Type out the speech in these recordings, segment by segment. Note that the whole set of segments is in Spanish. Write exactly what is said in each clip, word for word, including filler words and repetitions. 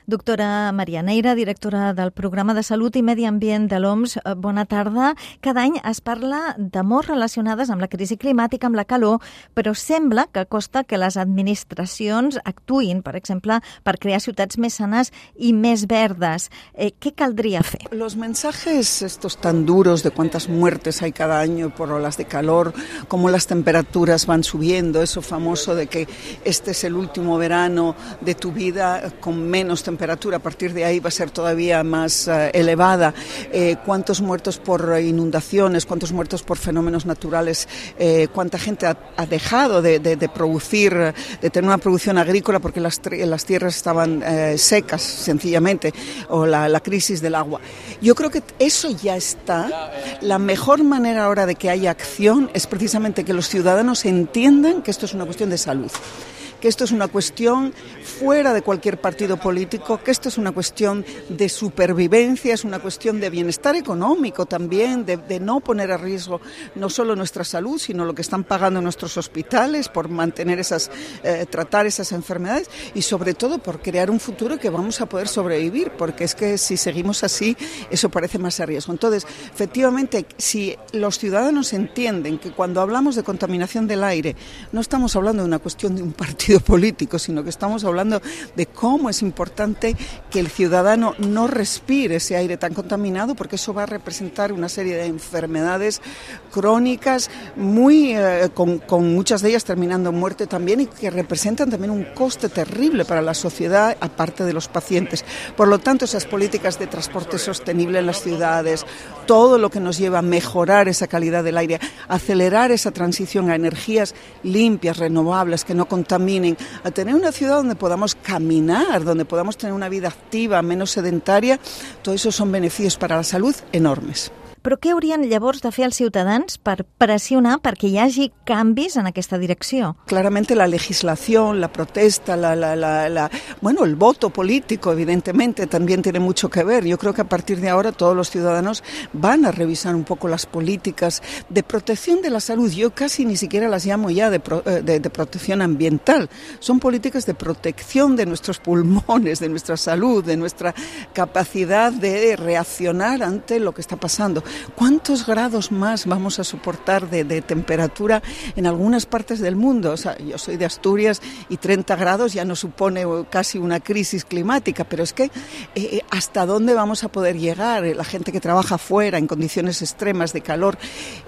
Doctora Maria Neira, directora del Programa de Salut i Medi Ambient de l'O M S, bona tarda. Cada any es parla de morts relacionades amb la crisi climàtica, amb la calor, però sembla que costa que les administracions actuïn, per exemple, per crear ciutats més sanes i més verdes. Eh, ¿Qué caldría hacer? Los mensajes estos tan duros de cuántas muertes hay cada año por olas de calor, cómo las temperaturas van subiendo, eso famoso de que este es el último verano de tu vida con menos temperatura, a partir de ahí va a ser todavía más uh, elevada, eh, cuántos muertos por inundaciones, cuántos muertos por fenómenos naturales, eh, cuánta gente ha, ha dejado de, de, de producir, de tener una producción agrícola porque las, las tierras estaban eh, secas, sencillamente, o la, la crisis del agua. Yo creo que eso ya está. La mejor manera ahora de que haya acción es precisamente que los ciudadanos entiendan que esto es una cuestión de salud, que esto es una cuestión fuera de cualquier partido político, que esto es una cuestión de supervivencia, es una cuestión de bienestar económico también, de, de no poner a riesgo no solo nuestra salud, sino lo que están pagando nuestros hospitales por mantener esas, eh, tratar esas enfermedades y sobre todo por crear un futuro que vamos a poder sobrevivir, porque es que si seguimos así, eso parece más a riesgo. Entonces, efectivamente, si los ciudadanos entienden que cuando hablamos de contaminación del aire, no estamos hablando de una cuestión de un partido político, sino que estamos hablando de cómo es importante que el ciudadano no respire ese aire tan contaminado, porque eso va a representar una serie de enfermedades crónicas, muy eh, con, con muchas de ellas terminando en muerte también, y que representan también un coste terrible para la sociedad, aparte de los pacientes. Por lo tanto, esas políticas de transporte sostenible en las ciudades, todo lo que nos lleva a mejorar esa calidad del aire, acelerar esa transición a energías limpias, renovables, que no contaminan, a tener una ciudad donde podamos caminar, donde podamos tener una vida activa, menos sedentaria, todo eso son beneficios para la salud enormes. Però què haurien llavors de fer els ciutadans per pressionar perquè hi hagi canvis en aquesta direcció? Claramente la legislación, la protesta, la, la, la, la, bueno, el voto político, evidentemente, también tiene mucho que ver. Yo creo que a partir de ahora todos los ciudadanos van a revisar un poco las políticas de protección de la salud. Yo casi ni siquiera las llamo ya de, pro, de, de protección ambiental. Son políticas de protección de nuestros pulmones, de nuestra salud, de nuestra capacidad de reaccionar ante lo que está pasando. ¿Cuántos grados más vamos a soportar de, de temperatura en algunas partes del mundo? O sea, yo soy de Asturias y treinta grados ya no supone casi una crisis climática, pero es que eh, ¿hasta dónde vamos a poder llegar? La gente que trabaja fuera en condiciones extremas de calor,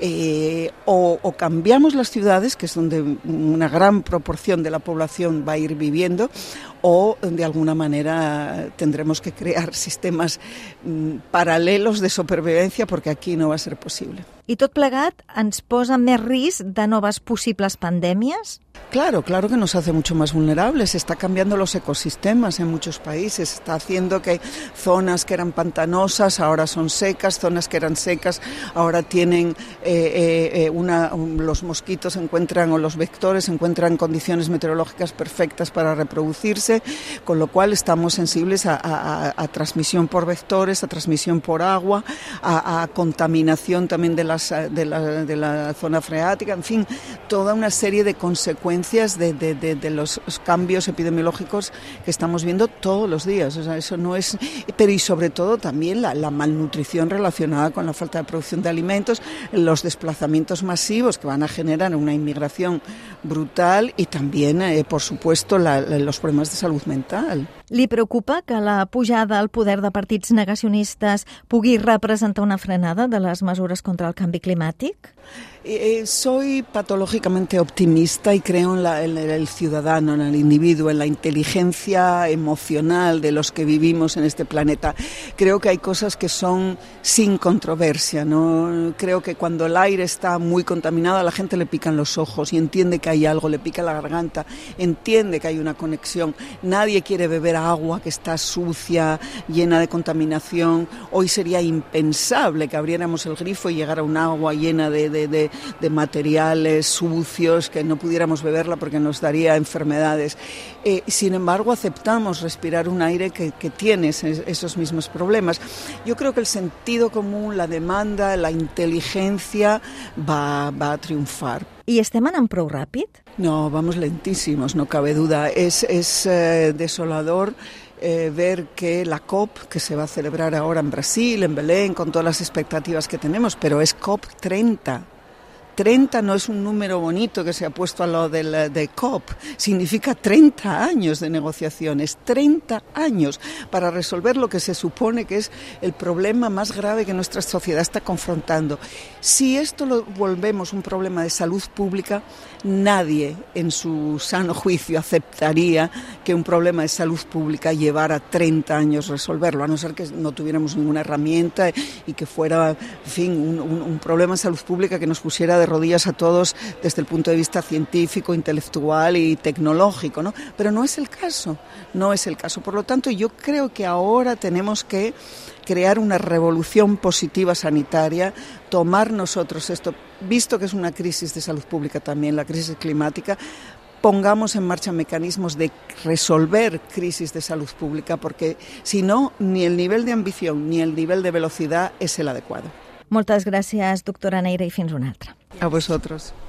eh, o, o cambiamos las ciudades, que es donde una gran proporción de la población va a ir viviendo, o de alguna manera tendremos que crear sistemas mm, paralelos de supervivencia, porque aquí no va a ser possible. I tot plegat ens posa més risc de noves possibles pandèmies? Claro, claro que nos hace mucho más vulnerables. Está cambiando los ecosistemas en muchos países. Está haciendo que zonas que eran pantanosas ahora son secas, zonas que eran secas ahora tienen eh, eh, una, los mosquitos encuentran, o los vectores encuentran condiciones meteorológicas perfectas para reproducirse, con lo cual estamos sensibles a, a, a transmisión por vectores, a transmisión por agua, a, a contaminación también de, las, de, la, de la zona freática, en fin, toda una serie de consecuencias De, de, de, de los cambios epidemiológicos que estamos viendo todos los días. O sea, eso no es, pero y sobre todo también la, la malnutrición relacionada con la falta de producción de alimentos, los desplazamientos masivos que van a generar una inmigración brutal y también, eh, por supuesto, la, la, los problemas de salud mental. Li preocupa que la pujada al poder de partits negacionistes pugui representar una frenada de les mesures contra el canvi climàtic? Eh, soy patológicamente optimista y creo en, la, en el ciudadano, en el individuo, en la inteligencia emocional de los que vivimos en este planeta. Creo que hay cosas que son sin controversia, ¿no? Creo que cuando el aire está muy contaminado a la gente le pican los ojos y entiende que hay algo, le pica la garganta, entiende que hay una conexión. Nadie quiere beber agua que está sucia, llena de contaminación. Hoy sería impensable que abriéramos el grifo y llegara un agua llena de, de, de, de materiales sucios, que no pudiéramos beberla porque nos daría enfermedades. Eh, sin embargo, aceptamos respirar un aire que, que tiene esos mismos problemas. Yo creo que el sentido común, la demanda, la inteligencia va, va a triunfar. I estem anant prou ràpid? No, vamos lentísimos, no cabe duda. Es, es eh, desolador eh, ver que la COP, que se va a celebrar ahora en Brasil, en Belén, con todas las expectativas que tenemos, pero es COP treinta. treinta no es un número bonito que se ha puesto a lo de, la, de COP, significa treinta años de negociaciones, treinta años para resolver lo que se supone que es el problema más grave que nuestra sociedad está confrontando. Si esto lo volvemos un problema de salud pública, nadie en su sano juicio aceptaría que un problema de salud pública llevara treinta años resolverlo, a no ser que no tuviéramos ninguna herramienta y que fuera, en fin, un, un, un problema de salud pública que nos pusiera de rodillas a todos desde el punto de vista científico, intelectual y tecnológico, ¿no? Pero no es el caso, no es el caso. Por lo tanto, yo creo que ahora tenemos que crear una revolución positiva sanitaria, tomar nosotros esto, visto que es una crisis de salud pública también, la crisis climática, pongamos en marcha mecanismos de resolver crisis de salud pública, porque si no, ni el nivel de ambición ni el nivel de velocidad es el adecuado. Moltes gràcies, doctora Neira, i fins una altra. A vosotros.